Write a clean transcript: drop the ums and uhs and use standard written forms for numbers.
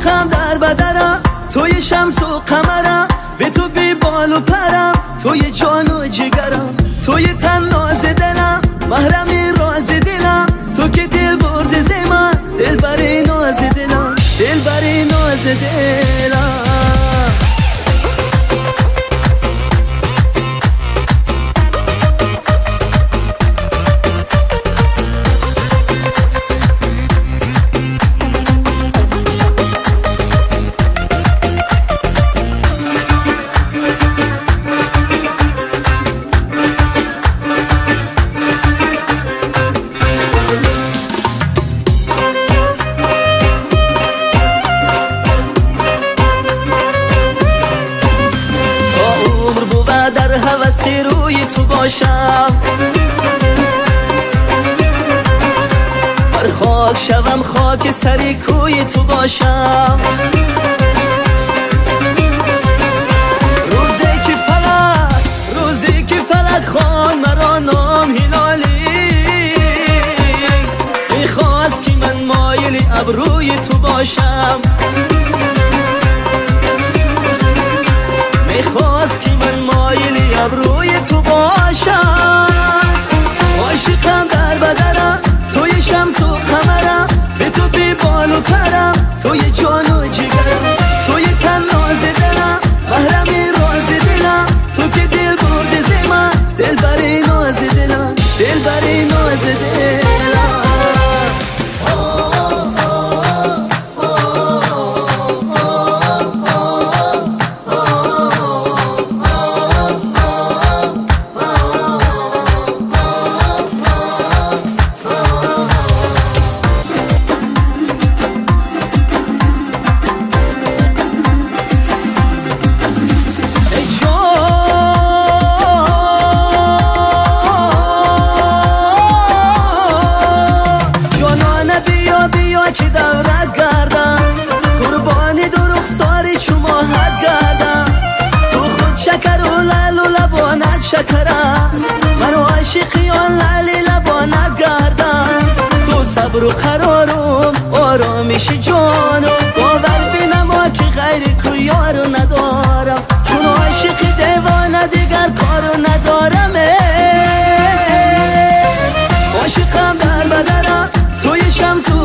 عاشقم در بدنم، توی شمس و قمرم، به تو بی بال و پرم، توی جان و جگرم، توی تن ناز دلم، محرمی راز دلم، تو که دل برد زمان، دل بری ناز دلم، دل بری ناز دلم. در هوسی روی تو باشم، بر خاک شوم خاک سری کوی تو باشم. روزی که فلک خوان مرا نام هلالی، میخواست که من مایلی ابروی تو باشم، میخواست که من مایلی ابروی تو باشم. عاشقم در بدنم، توی شمس و قمرم، به تو بی بال و پرم، توی جان و جگرم، توی تن ناز دلم، محرمی راز دلم، تو که دل برد زمان، دل بری ناز دلم، دل بری ناز دلم. بیا که دورت گردم، قربانی دو رخساری چماهت گردم، تو خود شکر و لعل و لبانت شکر است، من عاشقی آن لعلی لبانت گردم، تو صبر و قرارم آرامش جانم، باور بنما که غیر تو یارو ندارم، چون عاشقی دیوانه دیگر کارو ندارم. عاشقم در بدنم، توی شمس و